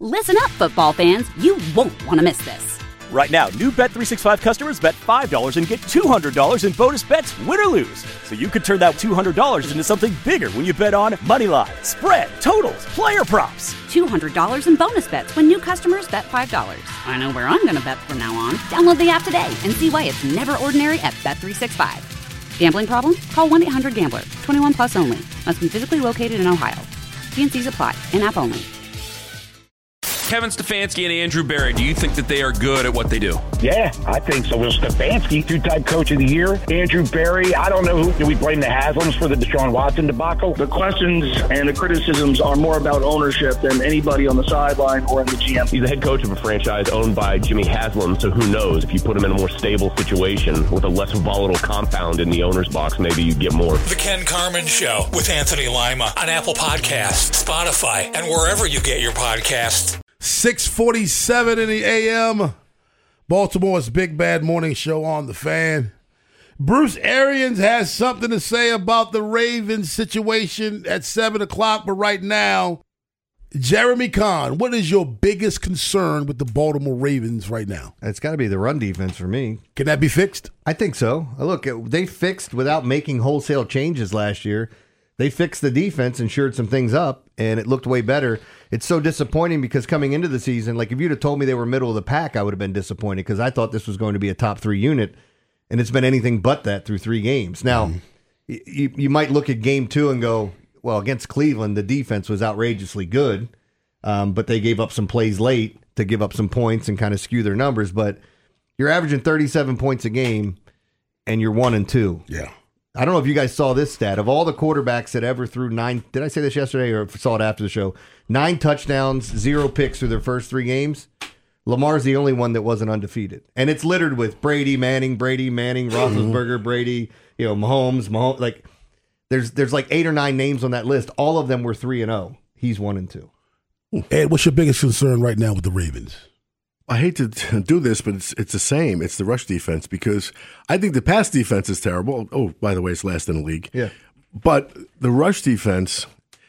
Listen up, football fans. You won't want to miss this. Right now, new Bet365 customers bet $5 and get $200 in bonus bets, win or lose. So you could turn that $200 into something bigger when you bet on money line, spread, totals, player props. $200 in bonus bets when new customers bet $5. I know where I'm going to bet from now on. Download the app today and see why it's never ordinary at Bet365. Gambling problem? Call 1-800-GAMBLER. 21 plus only. Must be physically located in Ohio. T&Cs apply. In-app only. Kevin Stefanski and Andrew Berry, do you think that they are good at what they do? Yeah, I think so. Well, Stefanski, two-time coach of the year. Andrew Berry, I don't know who. Do we blame the Haslams for the Deshaun Watson debacle? The questions and the criticisms are more about ownership than anybody on the sideline or in the GM. He's the head coach of a franchise owned by Jimmy Haslam, so who knows? If you put him in a more stable situation with a less volatile compound in the owner's box, maybe you get more. The Ken Carman Show with Anthony Lima on Apple Podcasts, Spotify, and wherever you get your podcasts. 6:47 in the a.m. Baltimore's Big Bad Morning Show on The Fan. Bruce Arians has something to say about the Ravens situation at 7 o'clock, but right now, Jeremy Kahn, what is your biggest concern with the Baltimore Ravens right now? It's got to be the run defense for me. Can that be fixed? I think so. Look, they fixed without making wholesale changes last year. They fixed the defense and shored some things up, and it looked way better. It's so disappointing because coming into the season, like if you'd have told me they were middle of the pack, I would have been disappointed because I thought this was going to be a top 3 unit, and it's been anything but that through 3 games. Now, you might look at game 2 and go, well, against Cleveland, the defense was outrageously good, but they gave up some plays late to give up some points and kind of skew their numbers. But you're averaging 37 points a game, and you're 1-2. Yeah. I don't know if you guys saw this stat. Of all the quarterbacks that ever threw 9, did I say this yesterday or saw it after the show? 9 touchdowns, 0 picks through their first 3 games. Lamar's the only one that wasn't undefeated. And it's littered with Brady, Manning, Roethlisberger, Brady, Mahomes. Like there's like 8 or 9 names on that list. All of them were 3-0. He's 1-2. Ed, what's your biggest concern right now with the Ravens? I hate to do this, but it's the same. It's the rush defense because I think the pass defense is terrible. Oh, by the way, it's last in the league. Yeah. But the rush defense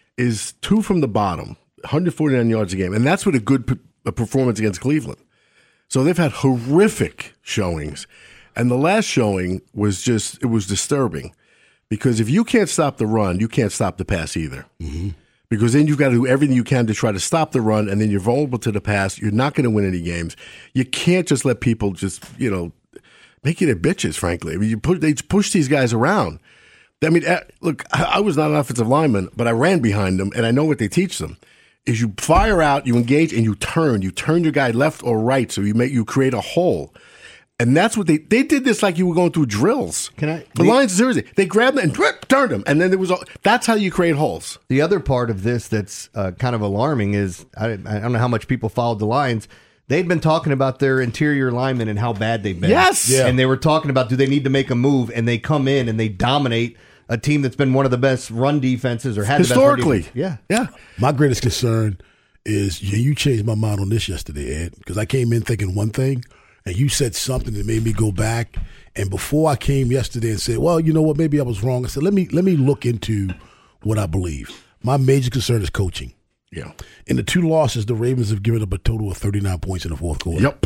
is 2 from the bottom, 149 yards a game, and that's with a good performance against Cleveland. So they've had horrific showings, and the last showing was it was disturbing because if you can't stop the run, you can't stop the pass either. Mm-hmm. Because then you've got to do everything you can to try to stop the run, and then you're vulnerable to the pass. You're not going to win any games. You can't just let people just, make you their bitches, frankly. I mean, they push these guys around. I mean, look, I was not an offensive lineman, but I ran behind them, and I know what they teach them. Is you fire out, you engage, and you turn. You turn your guy left or right, so you create a hole. And that's what they did this like you were going through drills. The Lions, seriously, they grabbed them and turned them, and then that's how you create holes. The other part of this that's kind of alarming is I don't know how much people followed the Lions. They'd been talking about their interior linemen and how bad they've been. Yes, and they were talking about do they need to make a move, and they come in and they dominate a team that's been one of the best run defenses or had historically. The best run defense. Yeah. My greatest concern is you changed my mind on this yesterday, Ed, because I came in thinking one thing. And you said something that made me go back. And before I came yesterday and said, well, you know what, maybe I was wrong. I said, let me look into what I believe. My major concern is coaching. Yeah. In the 2 losses, the Ravens have given up a total of 39 points in the fourth quarter. Yep.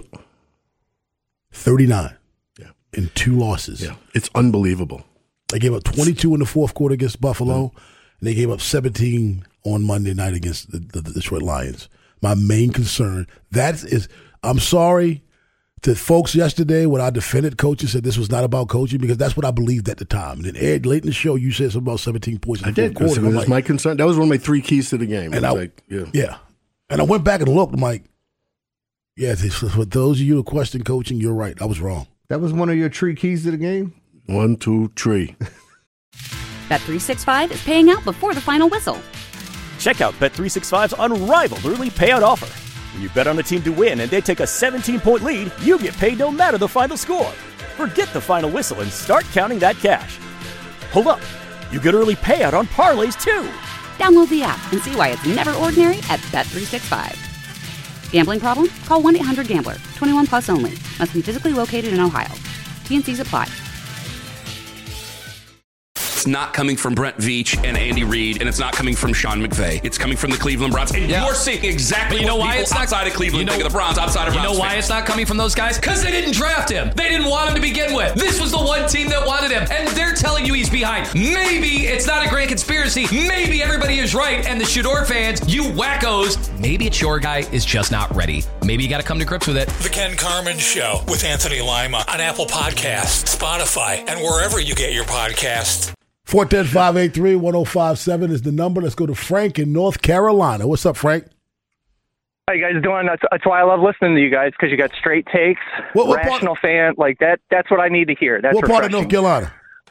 39. Yeah. In 2 losses. Yeah. It's unbelievable. They gave up 22 in the fourth quarter against Buffalo, and they gave up 17 on Monday night against the Detroit Lions. My main concern, I'm sorry to folks yesterday when I defended coaches, said this was not about coaching because that's what I believed at the time. And then, Ed, late in the show, you said something about 17 points in the fourth quarter. That was my concern. That was one of my 3 keys to the game. And yeah. And I went back and looked. I'm like, yeah, for those of you who question coaching, you're right. I was wrong. That was one of your 3 keys to the game? 1, 2, 3. Bet365 is paying out before the final whistle. Check out Bet365's unrivaled early payout offer. When you bet on a team to win and they take a 17-point lead, you get paid no matter the final score. Forget the final whistle and start counting that cash. Hold up. You get early payout on parlays, too. Download the app and see why it's never ordinary at Bet365. Gambling problem? Call 1-800-GAMBLER. 21 plus only. Must be physically located in Ohio. T&Cs apply. it's not coming from Brent Veach and Andy Reid, and it's not coming from Sean McVay. It's coming from the Cleveland Browns. And you're seeing exactly what people outside of Cleveland think of the Browns, outside of Browns. You know why it's not coming from those guys? Because they didn't draft him. They didn't want him to begin with. This was the one team that wanted him, and they're telling you he's behind. Maybe it's not a grand conspiracy. Maybe everybody is right, and the Shador fans, you wackos, maybe it's your guy is just not ready. Maybe you got to come to grips with it. The Ken Carman Show with Anthony Lima on Apple Podcasts, Spotify, and wherever you get your podcasts. 410-583-1057 is the number. Let's go to Frank in North Carolina. What's up, Frank? How you guys doing? That's why I love listening to you guys, because you got straight takes, rational fan. Like that. That's what I need to hear. That's what part of North Carolina?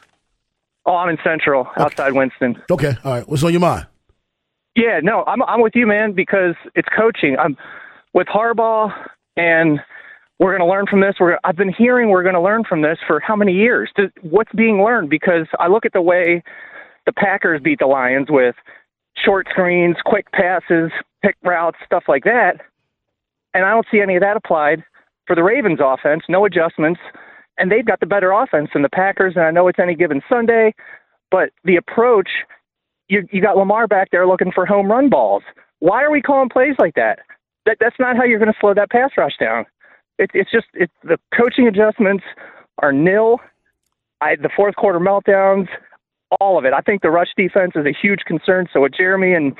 Oh, I'm in Central, outside Winston. Okay, all right. What's on your mind? Yeah, no, I'm with you, man, because it's coaching. I'm with Harbaugh, and we're going to learn from this. I've been hearing we're going to learn from this for how many years? What's being learned? Because I look at the way the Packers beat the Lions with short screens, quick passes, pick routes, stuff like that, and I don't see any of that applied for the Ravens offense, no adjustments, and they've got the better offense than the Packers, and I know it's any given Sunday, but the approach, you got Lamar back there looking for home run balls. Why are we calling plays like that? That's not how you're going to slow that pass rush down. It's the coaching adjustments are nil. The fourth quarter meltdowns, all of it. I think the rush defense is a huge concern. So with Jeremy, and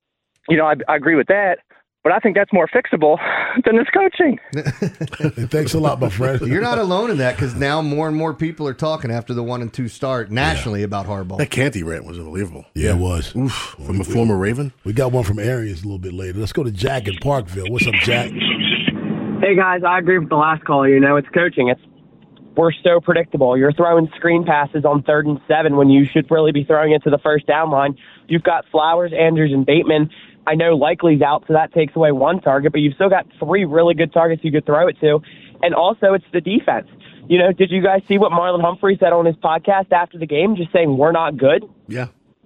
I agree with that. But I think that's more fixable than this coaching. Thanks a lot, my friend. You're not alone in that, because now more and more people are talking after the 1-2 start nationally about Harbaugh. That Canty rant was unbelievable. Yeah, it was. Oof, from a former Raven. We got one from Arians a little bit later. Let's go to Jack in Parkville. What's up, Jack? Hey, guys, I agree with the last caller. It's coaching. We're so predictable. You're throwing screen passes on 3rd and 7 when you should really be throwing it to the first down line. You've got Flowers, Andrews, and Bateman. I know Likely's out, so that takes away one target, but you've still got 3 really good targets you could throw it to. And also, it's the defense. Did you guys see what Marlon Humphrey said on his podcast after the game, just saying we're not good? Yeah.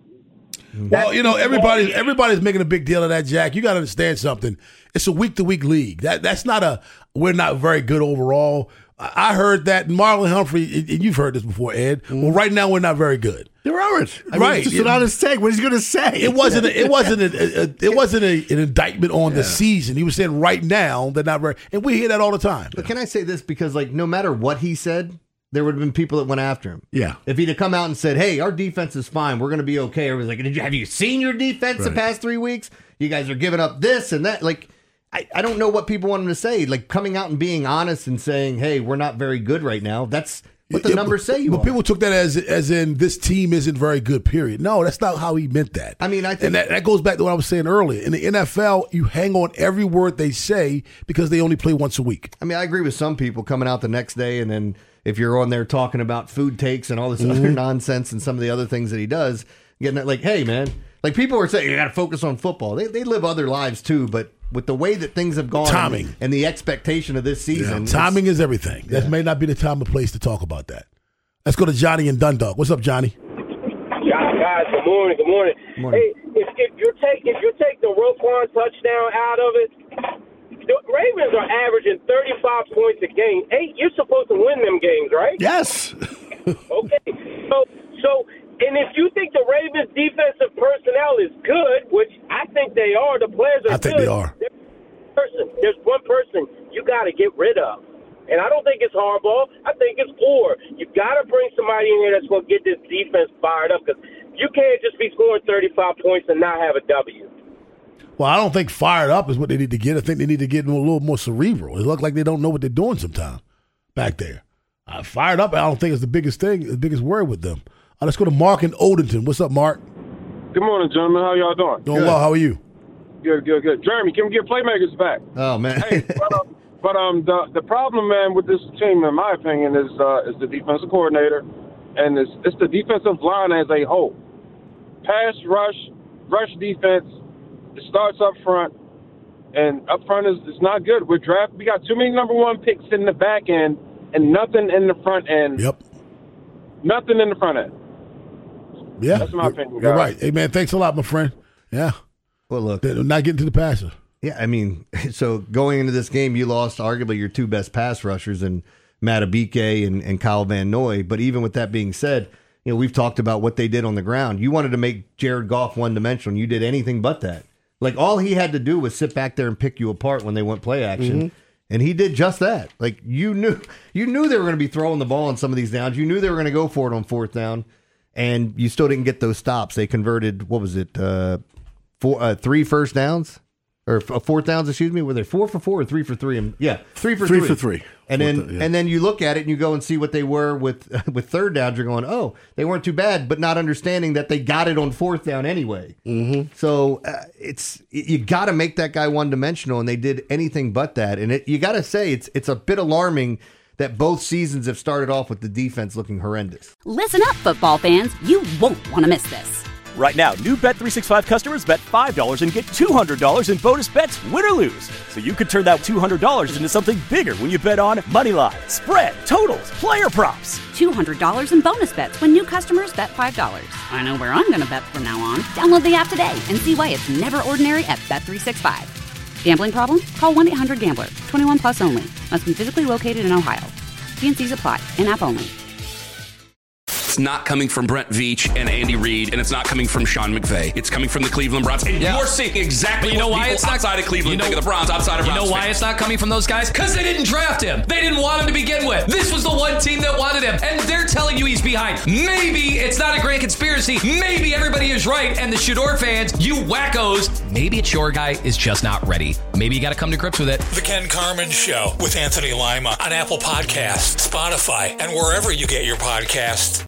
Well, everybody's making a big deal of that, Jack. You got to understand something. It's a week-to-week league. That's not we're not very good overall. I heard that Marlon Humphrey, and you've heard this before, Ed. Well, right now we're not very good. There aren't. Right. Just an honest take. What is he going to say? It wasn't an indictment on the season. He was saying right now they're not very, and we hear that all the time. But can I say this? Because no matter what he said, there would have been people that went after him. Yeah. If he'd have come out and said, "Hey, our defense is fine. We're going to be okay." Everybody's like, "Have you seen your defense the past 3 weeks? You guys are giving up this and that." I don't know what people want him to say. Coming out and being honest and saying, "Hey, we're not very good right now." That's what the numbers say. But people took that as in this team isn't very good. Period. No, that's not how he meant that. I mean, I think that goes back to what I was saying earlier. In the NFL, you hang on every word they say because they only play once a week. I mean, I agree with some people coming out the next day, and then if you're on there talking about food takes and all this other nonsense and some of the other things that he does, getting it hey, man, people are saying you got to focus on football. They live other lives too, but with the way that things have gone and the expectation of this season. Timing is everything. Yeah. That may not be the time or place to talk about that. Let's go to Johnny in Dundalk. What's up, Johnny? Guys, good morning. Good morning. Hey, if you take the Roquan touchdown out of it, the Ravens are averaging 35 points a game. Hey, you're supposed to win them games, right? Yes. Okay. So and if you think the Ravens' defensive personnel is good, which I think they are, the players are good. I think they are. There's one person you got to get rid of. And I don't think it's Harbaugh. I think it's Orr. You got to bring somebody in here that's going to get this defense fired up, because you can't just be scoring 35 points and not have a W. Well, I don't think fired up is what they need to get. I think they need to get a little more cerebral. It looks like they don't know what they're doing sometimes back there. Fired up, I don't think is the biggest thing, the biggest word with them. Let's go to Mark in Odenton. What's up, Mark? Good morning, gentlemen. How y'all doing? Doing well. How are you? Good. Jeremy, can we get playmakers back? Oh, man. Hey, but the problem, man, with this team, in my opinion, is the defensive coordinator, and it's the defensive line as a whole. Pass rush defense. It starts up front, and up front is not good. We got too many number 1 picks in the back end and nothing in the front end. Yep. Nothing in the front end. Yeah. That's my opinion, guys. You're right. Hey, man, thanks a lot, my friend. Yeah. Well, look. They're not getting to the passer. Yeah, I mean, so going into this game, you lost arguably your 2 best pass rushers in Matt Abike and Kyle Van Noy. But even with that being said, we've talked about what they did on the ground. You wanted to make Jared Goff one-dimensional, and you did anything but that. Like, all he had to do was sit back there and pick you apart when they went play action, and he did just that. Like, you knew they were going to be throwing the ball on some of these downs. You knew they were going to go for it on fourth down, and you still didn't get those stops. They converted, 3 first downs? Or fourth downs, excuse me. Were they 4 for 4 or 3 for 3? Yeah, 3 for 3. 3 for 3. And then you look at it and you go and see what they were with third downs. You're going, oh, they weren't too bad, but not understanding that they got it on fourth down anyway. Mm-hmm. So you got to make that guy one dimensional, and they did anything but that. And you got to say it's a bit alarming that both seasons have started off with the defense looking horrendous. Listen up, football fans. You won't want to miss this. Right now, new Bet365 customers bet $5 and get $200 in bonus bets, win or lose. So you could turn that $200 into something bigger when you bet on money line, spread, totals, player props. $200 in bonus bets when new customers bet $5. I know where I'm going to bet from now on. Download the app today and see why it's never ordinary at Bet365. Gambling problem? Call 1-800-GAMBLER. 21 plus only. Must be physically located in Ohio. T&Cs apply. In-app only. It's not coming from Brent Veach and Andy Reid, and it's not coming from Sean McVay. It's coming from the Cleveland Browns. And you're seeing exactly what people outside of Cleveland think of the Browns, outside of Browns. You know why it's not coming from those guys? Because they didn't draft him. They didn't want him to begin with. This was the one team that wanted him, and they're telling you he's behind. Maybe it's not a grand conspiracy. Maybe everybody is right, and the Shador fans, you wackos, maybe it's your guy is just not ready. Maybe you got to come to grips with it. The Ken Carman Show with Anthony Lima on Apple Podcasts, Spotify, and wherever you get your podcasts.